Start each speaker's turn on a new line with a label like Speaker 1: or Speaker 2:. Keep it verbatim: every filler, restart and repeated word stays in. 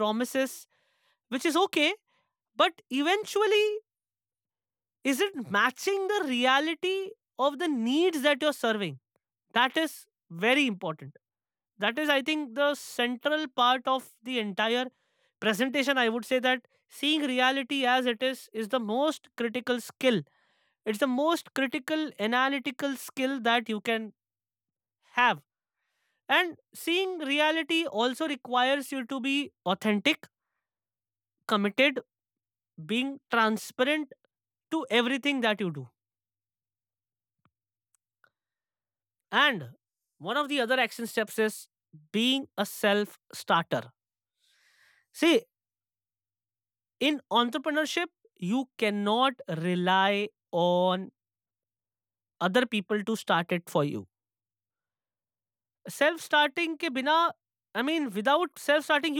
Speaker 1: promises, which is okay, but eventually, is it matching the reality of the needs that you're serving? That is very important. That is, I think, the central part of the entire presentation. I would say that seeing reality as it is is the most critical skill. It's the most critical analytical skill that you can have. And seeing reality also requires you to be authentic, committed, being transparent to everything that you do. And one of the other action steps is being a self starter. See, in entrepreneurship, you cannot rely on other people to start it for you. Self starting ke bina, I mean, without self starting,